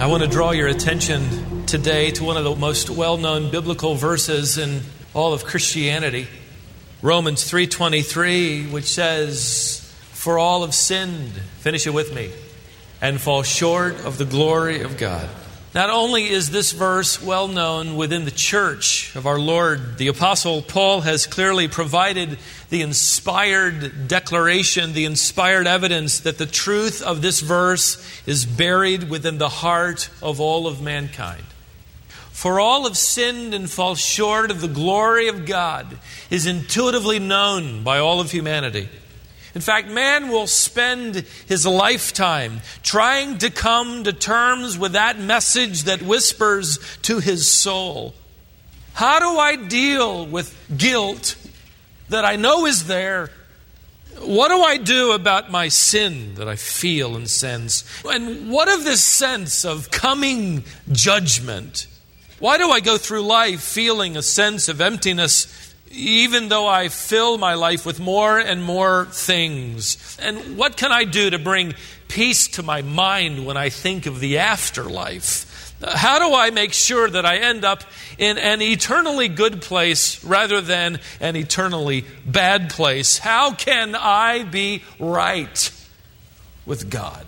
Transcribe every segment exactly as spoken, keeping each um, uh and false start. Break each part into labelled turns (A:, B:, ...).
A: I want to draw your attention today to one of the most well-known biblical verses in all of Christianity. Romans three twenty-three, which says, "For all have sinned," finish it with me, "and fall short of the glory of God." Not only is this verse well known within the church of our Lord, the Apostle Paul has clearly provided the inspired declaration, the inspired evidence that the truth of this verse is buried within the heart of all of mankind. For all have sinned and fall short of the glory of God is intuitively known by all of humanity. In fact, man will spend his lifetime trying to come to terms with that message that whispers to his soul. How do I deal with guilt that I know is there? What do I do about my sin that I feel and sense? And what of this sense of coming judgment? Why do I go through life feeling a sense of emptiness, even though I fill my life with more and more things? And what can I do to bring peace to my mind when I think of the afterlife? How do I make sure that I end up in an eternally good place rather than an eternally bad place? How can I be right with God?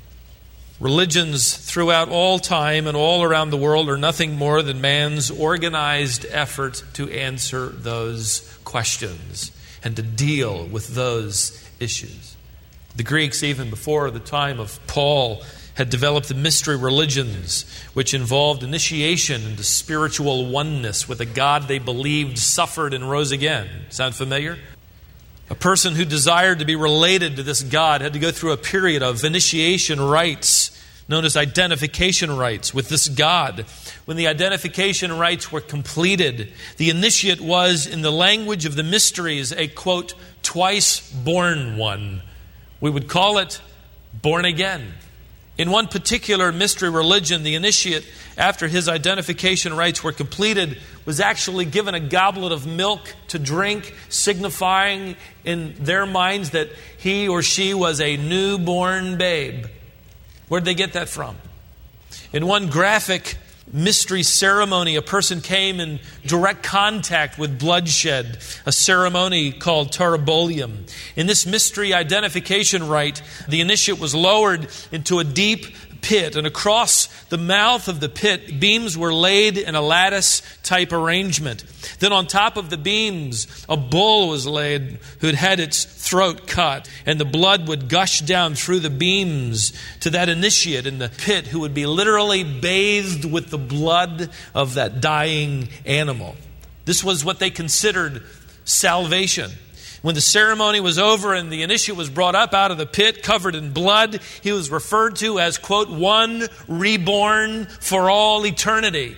A: Religions throughout all time and all around the world are nothing more than man's organized effort to answer those questions and to deal with those issues. The Greeks, even before the time of Paul, had developed the mystery religions, which involved initiation into spiritual oneness with a God they believed suffered and rose again. Sound familiar? A person who desired to be related to this God had to go through a period of initiation rites known as identification rites with this God. When the identification rites were completed, the initiate was, in the language of the mysteries, a, quote, twice born one. We would call it born again. In one particular mystery religion, the initiate, after his identification rites were completed, was actually given a goblet of milk to drink, signifying in their minds that he or she was a newborn babe. Where'd they get that from? In one graphic mystery ceremony, a person came in direct contact with bloodshed, a ceremony called Taurobolium. In this mystery identification rite, the initiate was lowered into a deep pit, and across the mouth of the pit, beams were laid in a lattice-type arrangement. Then on top of the beams, a bull was laid who had had its throat cut, and the blood would gush down through the beams to that initiate in the pit who would be literally bathed with the blood of that dying animal. This was what they considered salvation. When the ceremony was over and the initiate was brought up out of the pit covered in blood, he was referred to as, quote, one reborn for all eternity.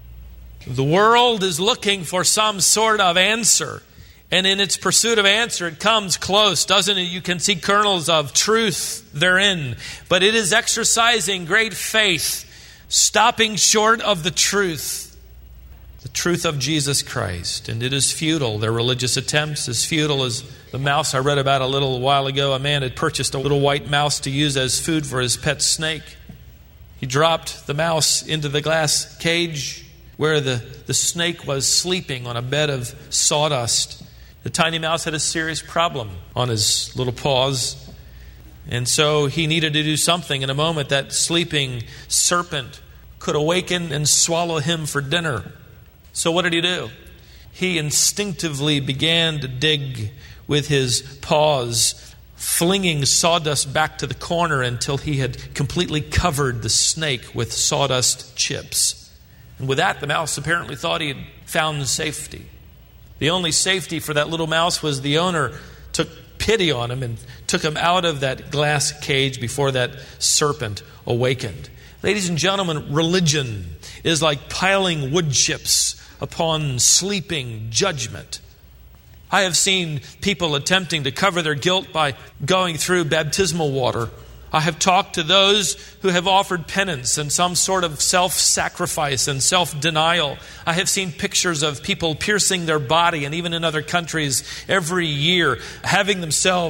A: The world is looking for some sort of answer. And in its pursuit of answer, it comes close, doesn't it? You can see kernels of truth therein. But it is exercising great faith, stopping short of the truth. The truth of Jesus Christ. And it is futile. Their religious attempts as futile as the mouse I read about a little while ago. A man had purchased a little white mouse to use as food for his pet snake. He dropped the mouse into the glass cage where the, the snake was sleeping on a bed of sawdust. The tiny mouse had a serious problem on his little paws. And so he needed to do something. In a moment, that sleeping serpent could awaken and swallow him for dinner. So what did he do? He instinctively began to dig with his paws, flinging sawdust back to the corner until he had completely covered the snake with sawdust chips. And with that, the mouse apparently thought he had found safety. The only safety for that little mouse was the owner took pity on him and took him out of that glass cage before that serpent awakened. Ladies and gentlemen, religion is like piling wood chips upon sleeping judgment. I have seen people attempting to cover their guilt by going through baptismal water. I have talked to those who have offered penance and some sort of self-sacrifice and self-denial. I have seen pictures of people piercing their body, and even in other countries every year, having themselves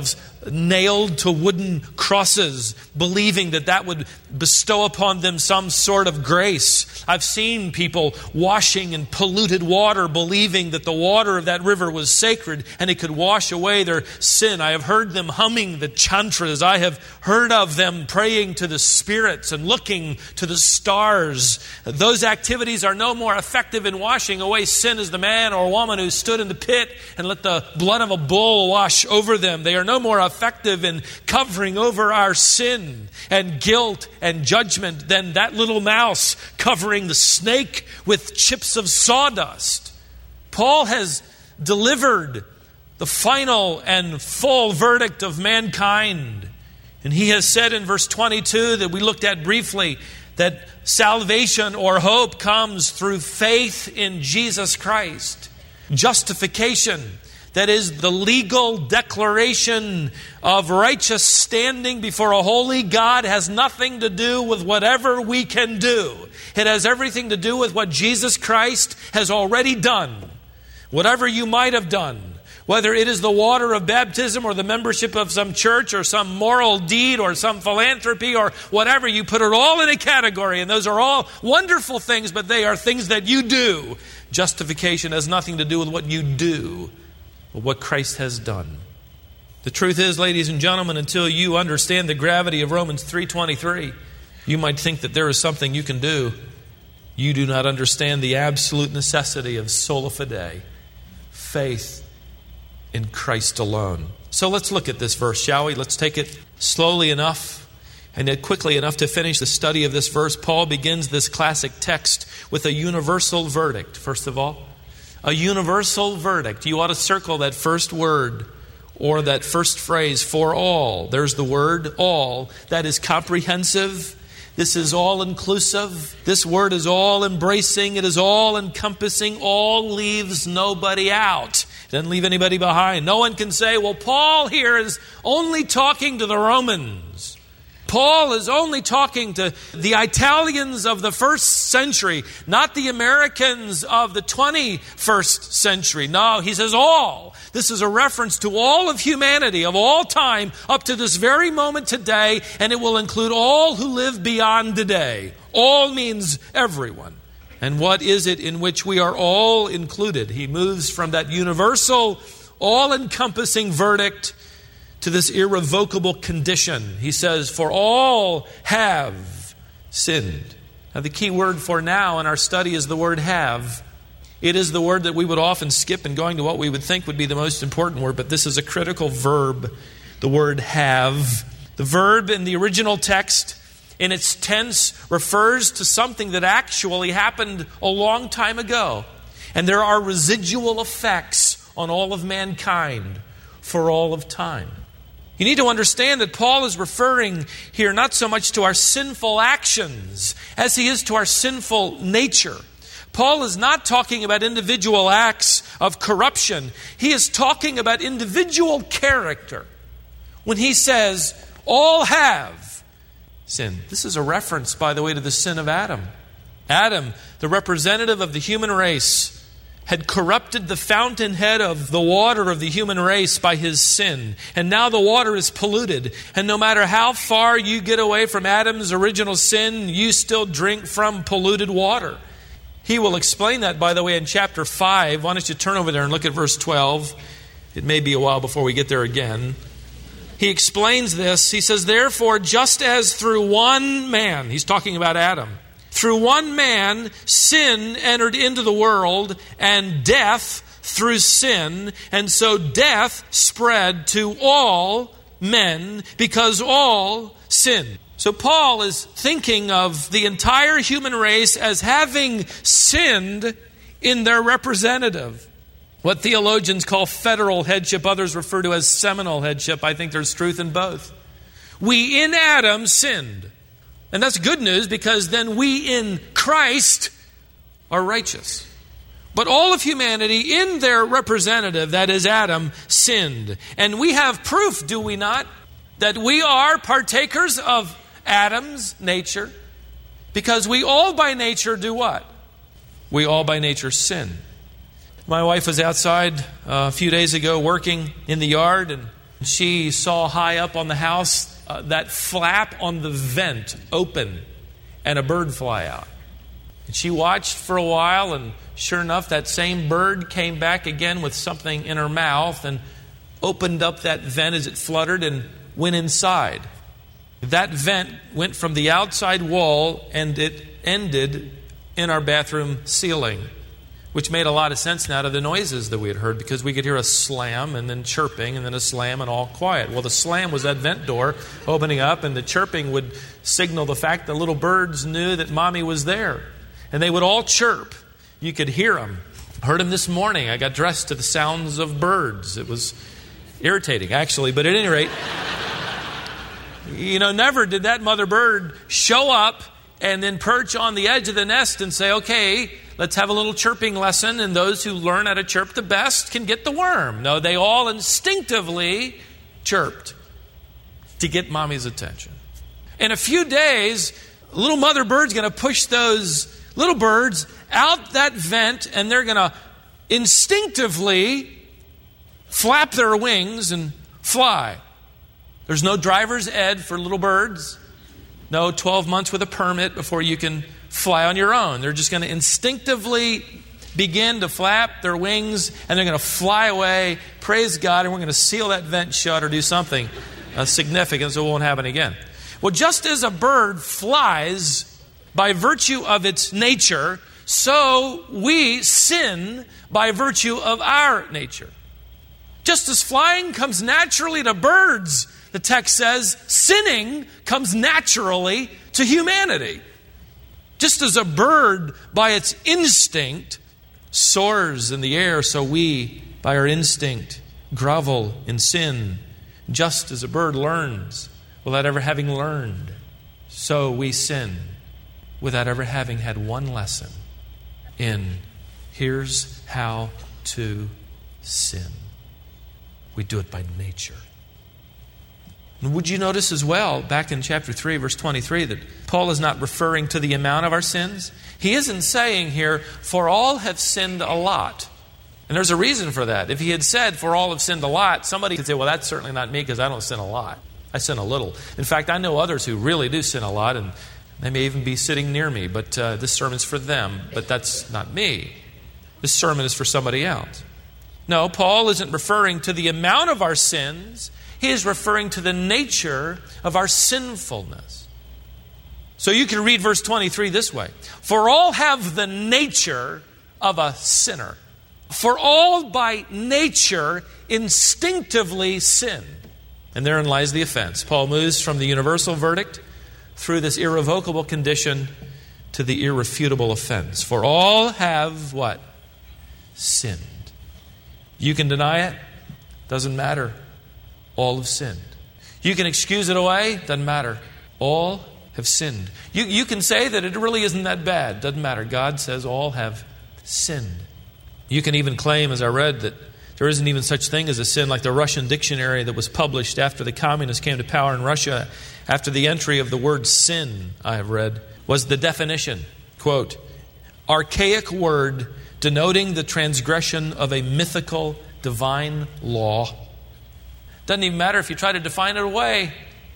A: nailed to wooden crosses, believing that that would bestow upon them some sort of grace. I've seen people washing in polluted water, believing that the water of that river was sacred and it could wash away their sin. I have heard them humming the chantras. I have heard of them praying to the spirits and looking to the stars. Those activities are no more effective in washing away sin as the man or woman who stood in the pit and let the blood of a bull wash over them. They are no more effective in covering over our sin and guilt and judgment than that little mouse covering the snake with chips of sawdust. Paul has delivered the final and full verdict of mankind. And he has said in verse twenty-two that we looked at briefly that salvation or hope comes through faith in Jesus Christ. Justification, that is the legal declaration of righteous standing before a holy God, has nothing to do with whatever we can do. It has everything to do with what Jesus Christ has already done. Whatever you might have done, whether it is the water of baptism or the membership of some church or some moral deed or some philanthropy or whatever, you put it all in a category, and those are all wonderful things, but they are things that you do. Justification has nothing to do with what you do, but what Christ has done. The truth is, ladies and gentlemen, until you understand the gravity of Romans three twenty-three, you might think that there is something you can do. You do not understand the absolute necessity of sola fide, faith in Christ alone. So let's look at this verse, shall we? Let's take it slowly enough and yet quickly enough to finish the study of this verse. Paul begins this classic text with a universal verdict, first of all. A universal verdict. You ought to circle that first word or that first phrase, for all. There's the word all. That is comprehensive. This is all-inclusive. This word is all-embracing. It is all-encompassing. All leaves nobody out. It doesn't leave anybody behind. No one can say, well, Paul here is only talking to the Romans. Paul is only talking to the Italians of the first century, not the Americans of the twenty-first century. No, he says all. This is a reference to all of humanity, of all time, up to this very moment today, and it will include all who live beyond today. All means everyone. And what is it in which we are all included? He moves from that universal, all-encompassing verdict to this irrevocable condition. He says, for all have sinned. Now, the key word for now in our study is the word have. It is the word that we would often skip in going to what we would think would be the most important word, but this is a critical verb, the word have. The verb in the original text, in its tense, refers to something that actually happened a long time ago. And there are residual effects on all of mankind for all of time. You need to understand that Paul is referring here not so much to our sinful actions as he is to our sinful nature. Paul is not talking about individual acts of corruption. He is talking about individual character. When he says, all have sinned. This is a reference, by the way, to the sin of Adam. Adam, the representative of the human race, had corrupted the fountainhead of the water of the human race by his sin. And now the water is polluted. And no matter how far you get away from Adam's original sin, you still drink from polluted water. He will explain that, by the way, in chapter five. Why don't you turn over there and look at verse twelve. It may be a while before we get there again. He explains this. He says, therefore, just as through one man, he's talking about Adam, through one man, sin entered into the world, and death through sin. And so death spread to all men because all sinned. So Paul is thinking of the entire human race as having sinned in their representative. What theologians call federal headship, others refer to as seminal headship. I think there's truth in both. We in Adam sinned. And that's good news, because then we in Christ are righteous. But all of humanity in their representative, that is Adam, sinned. And we have proof, do we not, that we are partakers of Adam's nature? Because we all by nature do what? We all by nature sin. My wife was outside uh, a few days ago working in the yard, and She saw high up on the house uh, that flap on the vent open and a bird fly out. And she watched for a while, and sure enough, that same bird came back again with something in her mouth and opened up that vent as it fluttered and went inside. That vent went from the outside wall and it ended in our bathroom ceiling, which made a lot of sense now to the noises that we had heard, because we could hear a slam and then chirping and then a slam and all quiet. Well, the slam was that vent door opening up, and the chirping would signal the fact that little birds knew that Mommy was there. And they would all chirp. You could hear them. Heard them this morning. I got dressed to the sounds of birds. It was irritating, actually, but at any rate, you know, never did that mother bird show up and then perch on the edge of the nest and say, okay, let's have a little chirping lesson, and those who learn how to chirp the best can get the worm. No, they all instinctively chirped to get Mommy's attention. In a few days, little mother bird's going to push those little birds out that vent, and they're going to instinctively flap their wings and fly. There's no driver's ed for little birds. No twelve months with a permit before you can fly on your own. They're just going to instinctively begin to flap their wings, and they're going to fly away. Praise God, and we're going to seal that vent shut or do something uh, significant so it won't happen again. Well, just as a bird flies by virtue of its nature, so we sin by virtue of our nature. Just as flying comes naturally to birds, the text says, sinning comes naturally to humanity. Just as a bird by its instinct soars in the air, so we, by our instinct, grovel in sin. Just as a bird learns without ever having learned, so we sin without ever having had one lesson in here's how to sin. We do it by nature. And would you notice as well, back in chapter three, verse twenty-three, that Paul is not referring to the amount of our sins? He isn't saying here, for all have sinned a lot. And there's a reason for that. If he had said, for all have sinned a lot, somebody could say, well, that's certainly not me because I don't sin a lot. I sin a little. In fact, I know others who really do sin a lot, and they may even be sitting near me, but uh, this sermon's for them, but that's not me. This sermon is for somebody else. No, Paul isn't referring to the amount of our sins. He is referring to the nature of our sinfulness. So you can read verse twenty-three this way. For all have the nature of a sinner. For all by nature instinctively sin. And therein lies the offense. Paul moves from the universal verdict through this irrevocable condition to the irrefutable offense. For all have what? Sinned. You can deny it. Doesn't matter. All have sinned. You can excuse it away. Doesn't matter. All have sinned. You, you can say that it really isn't that bad. Doesn't matter. God says all have sinned. You can even claim, as I read, that there isn't even such thing as a sin, like the Russian dictionary that was published after the communists came to power in Russia. After the entry of the word sin, I have read, was the definition, quote, archaic word denoting the transgression of a mythical divine law. Doesn't even matter if you try to define it away.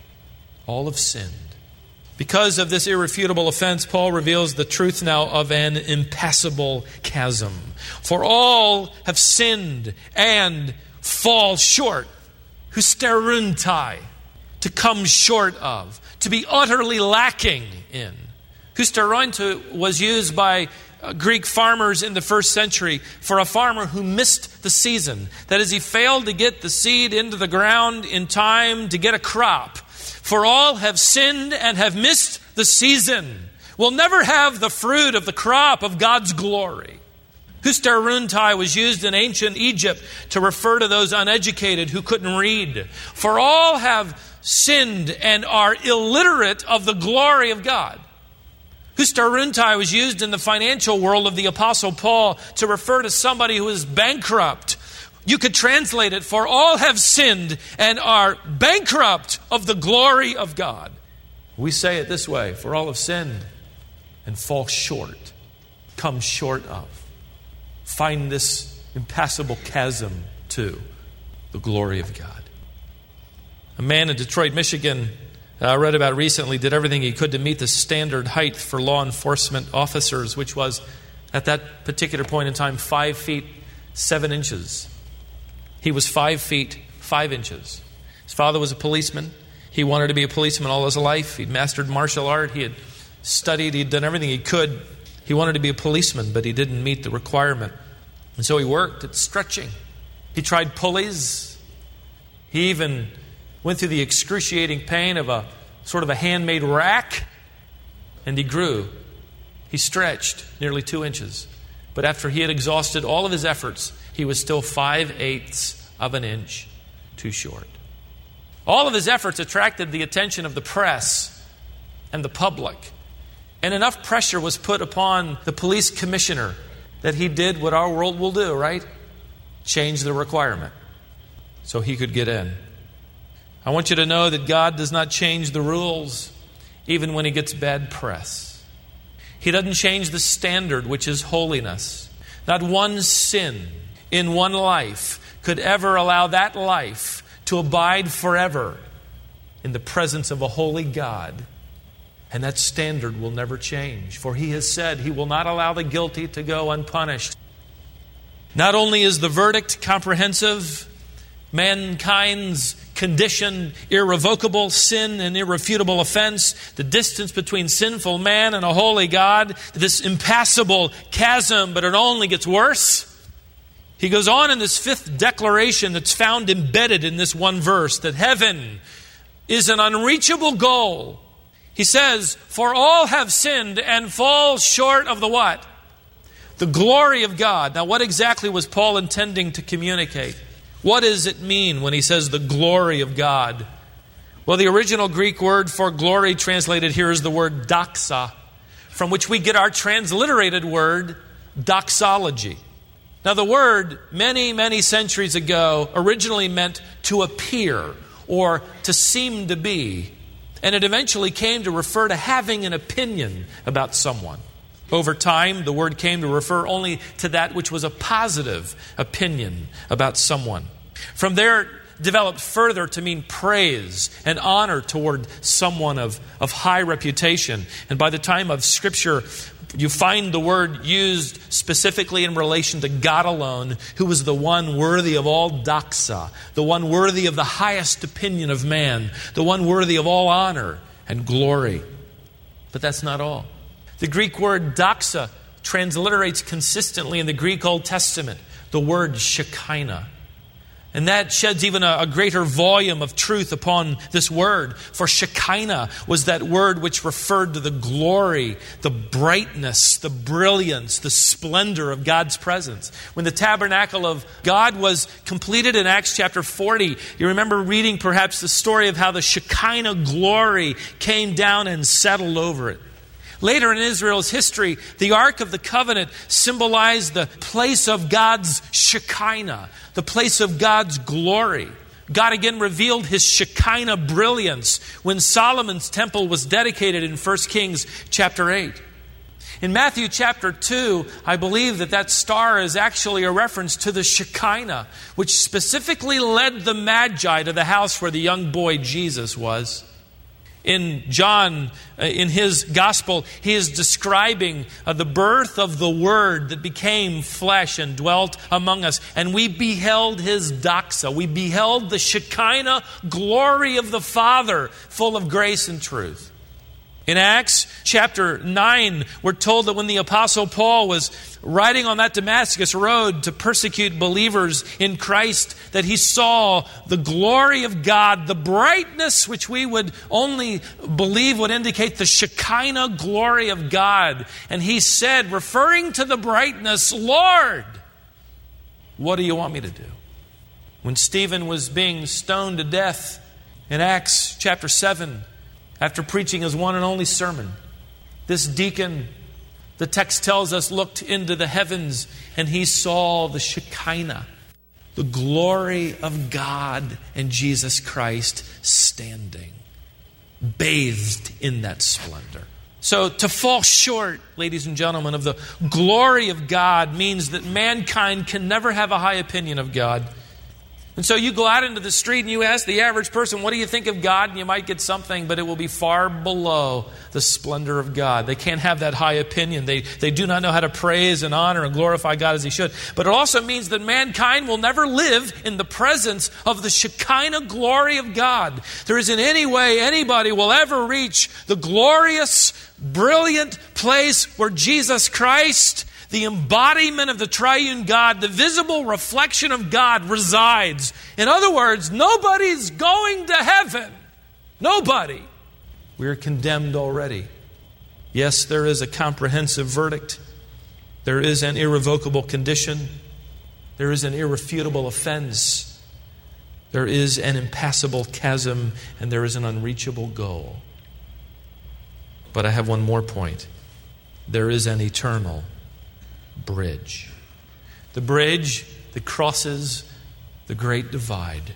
A: All have sinned. Because of this irrefutable offense, Paul reveals the truth now of an impassable chasm. For all have sinned and fall short. Husteruntai, to come short of, to be utterly lacking in. Husteruntai was used by Greek farmers in the first century for a farmer who missed the season. That is, he failed to get the seed into the ground in time to get a crop. For all have sinned and have missed the season. Will never have the fruit of the crop of God's glory. Husteruntai was used in ancient Egypt to refer to those uneducated who couldn't read. For all have sinned and are illiterate of the glory of God. Husteruntai was used in the financial world of the Apostle Paul to refer to somebody who is bankrupt. You could translate it, for all have sinned and are bankrupt of the glory of God. We say it this way, for all have sinned and fall short, come short of. Find this impassable chasm to the glory of God. A man in Detroit, Michigan, I read about recently, did everything he could to meet the standard height for law enforcement officers, which was, at that particular point in time, five feet, seven inches. He was five feet, five inches. His father was a policeman. He wanted to be a policeman all his life. He'd mastered martial art. He had studied. He'd done everything he could. He wanted to be a policeman, but he didn't meet the requirement. And so he worked at stretching. He tried pulleys. He even went through the excruciating pain of a sort of a handmade rack. And he grew. He stretched nearly two inches. But after he had exhausted all of his efforts, he was still five-eighths of an inch too short. All of his efforts attracted the attention of the press and the public. And enough pressure was put upon the police commissioner that he did what our world will do, right? Change the requirement so he could get in. I want you to know that God does not change the rules even when he gets bad press. He doesn't change the standard, which is holiness. Not one sin in one life could ever allow that life to abide forever in the presence of a holy God. And that standard will never change. For he has said he will not allow the guilty to go unpunished. Not only is the verdict comprehensive, mankind's condition irrevocable, sin and irrefutable offense, the distance between sinful man and a holy God, this impassable chasm, but it only gets worse. He goes on in this fifth declaration that's found embedded in this one verse, that heaven is an unreachable goal. He says, for all have sinned and fall short of the what? The glory of God. Now, what exactly was Paul intending to communicate? What does it mean when he says the glory of God? Well, the original Greek word for glory translated here is the word doxa, from which we get our transliterated word doxology. Now, the word many, many centuries ago originally meant to appear or to seem to be. And it eventually came to refer to having an opinion about someone. Over time, the word came to refer only to that which was a positive opinion about someone. From there, it developed further to mean praise and honor toward someone of, of high reputation. And by the time of Scripture, you find the word used specifically in relation to God alone, who was the one worthy of all doxa, the one worthy of the highest opinion of man, the one worthy of all honor and glory. But that's not all. The Greek word doxa transliterates consistently in the Greek Old Testament the word Shekinah. And that sheds even a, a greater volume of truth upon this word. For Shekinah was that word which referred to the glory, the brightness, the brilliance, the splendor of God's presence. When the tabernacle of God was completed in Acts chapter forty, you remember reading perhaps the story of how the Shekinah glory came down and settled over it. Later in Israel's history, the Ark of the Covenant symbolized the place of God's Shekinah, the place of God's glory. God again revealed his Shekinah brilliance when Solomon's temple was dedicated in First Kings chapter eight. In Matthew chapter two, I believe that that star is actually a reference to the Shekinah, which specifically led the Magi to the house where the young boy Jesus was. In John, uh, in his gospel, he is describing uh, the birth of the Word that became flesh and dwelt among us. And we beheld his doxa. We beheld the Shekinah glory of the Father, full of grace and truth. In Acts chapter nine, we're told that when the Apostle Paul was riding on that Damascus road to persecute believers in Christ, that he saw the glory of God, the brightness which we would only believe would indicate the Shekinah glory of God. And he said, referring to the brightness, Lord, what do you want me to do? When Stephen was being stoned to death in Acts chapter seven, after preaching his one and only sermon, this deacon, the text tells us, looked into the heavens and he saw the Shekinah, the glory of God and Jesus Christ standing, bathed in that splendor. So to fall short, ladies and gentlemen, of the glory of God means that mankind can never have a high opinion of God. And so you go out into the street and you ask the average person, what do you think of God? And you might get something, but it will be far below the splendor of God. They can't have that high opinion. They, they do not know how to praise and honor and glorify God as He should. But it also means that mankind will never live in the presence of the Shekinah glory of God. There isn't any way anybody will ever reach the glorious, brilliant place where Jesus Christ, the embodiment of the triune God, the visible reflection of God, resides. In other words, nobody's going to heaven. Nobody. We are condemned already. Yes, there is a comprehensive verdict. There is an irrevocable condition. There is an irrefutable offense. There is an impassable chasm, and there is an unreachable goal. But I have one more point. There is an eternal bridge. The bridge that crosses the great divide.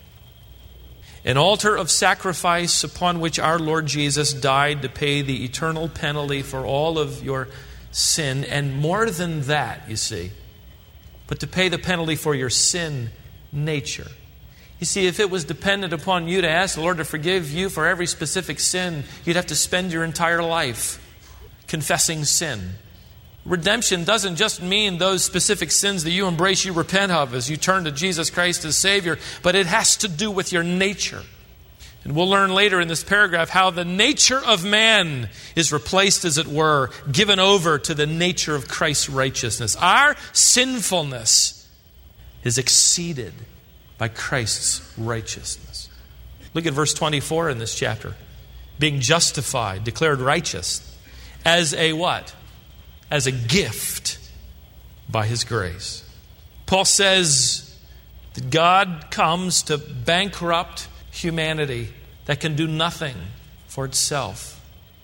A: An altar of sacrifice upon which our Lord Jesus died to pay the eternal penalty for all of your sin. And more than that, you see, but to pay the penalty for your sin nature. You see, if it was dependent upon you to ask the Lord to forgive you for every specific sin, you'd have to spend your entire life confessing sin. Redemption doesn't just mean those specific sins that you embrace, you repent of as you turn to Jesus Christ as Savior, but it has to do with your nature. And we'll learn later in this paragraph how the nature of man is replaced, as it were, given over to the nature of Christ's righteousness. Our sinfulness is exceeded by Christ's righteousness. Look at verse twenty-four in this chapter. Being justified, declared righteous, as a what? As a gift by His grace. Paul says that God comes to bankrupt humanity that can do nothing for itself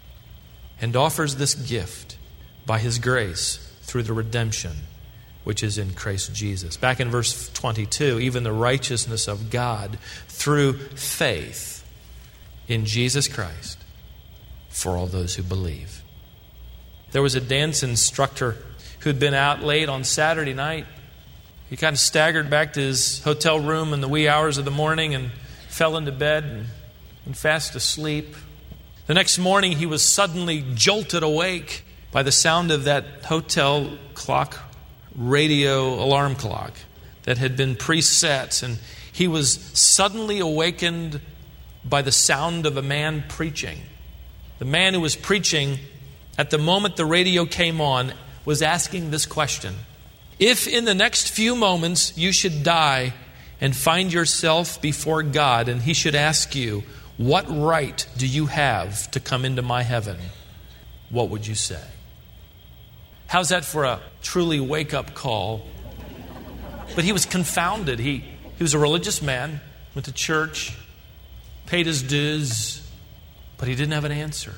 A: and offers this gift by His grace through the redemption which is in Christ Jesus. Back in verse twenty-two, even the righteousness of God through faith in Jesus Christ for all those who believe. There was a dance instructor who'd been out late on Saturday night. He kind of staggered back to his hotel room in the wee hours of the morning and fell into bed and, and fast asleep. The next morning he was suddenly jolted awake by the sound of that hotel clock, radio alarm clock that had been preset. And he was suddenly awakened by the sound of a man preaching. The man who was preaching at the moment the radio came on was asking this question. If in the next few moments you should die and find yourself before God and He should ask you, what right do you have to come into my heaven? What would you say? How's that for a truly wake-up call? But he was confounded. He, he was a religious man, went to church, paid his dues, but he didn't have an answer.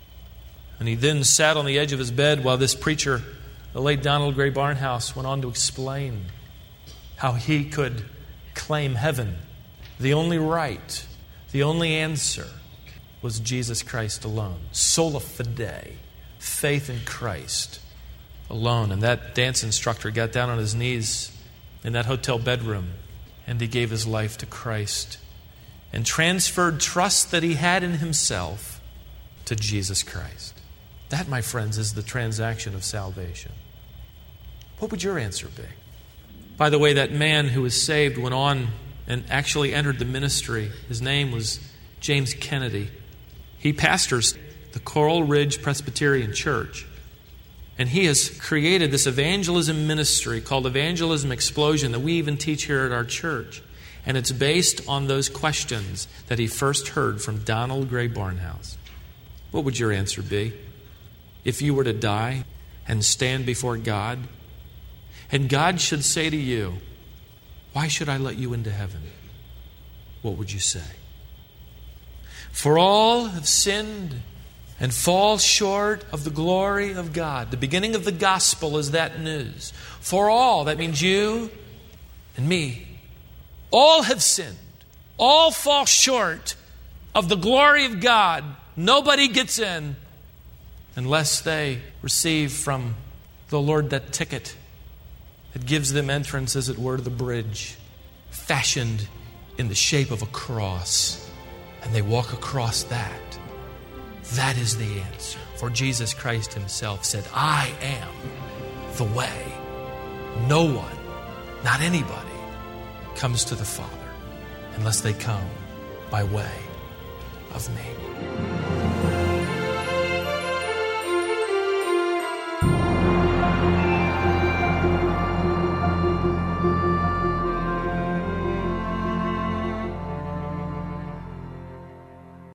A: And he then sat on the edge of his bed while this preacher, the late Donald Gray Barnhouse, went on to explain how he could claim heaven. The only right, the only answer was Jesus Christ alone. Sola fide, faith in Christ alone. And that dance instructor got down on his knees in that hotel bedroom and he gave his life to Christ and transferred trust that he had in himself to Jesus Christ. That, my friends, is the transaction of salvation. What would your answer be? By the way, that man who was saved went on and actually entered the ministry. His name was James Kennedy. He pastors the Coral Ridge Presbyterian Church. And he has created this evangelism ministry called Evangelism Explosion that we even teach here at our church. And it's based on those questions that he first heard from Donald Gray Barnhouse. What would your answer be? If you were to die and stand before God, and God should say to you, why should I let you into heaven? What would you say? For all have sinned and fall short of the glory of God. The beginning of the gospel is that news. For all, that means you and me. All have sinned. All fall short of the glory of God. Nobody gets in unless they receive from the Lord that ticket that gives them entrance, as it were, to the bridge, fashioned in the shape of a cross, and they walk across that, that is the answer. For Jesus Christ himself said, I am the way. No one, not anybody, comes to the Father unless they come by way of me.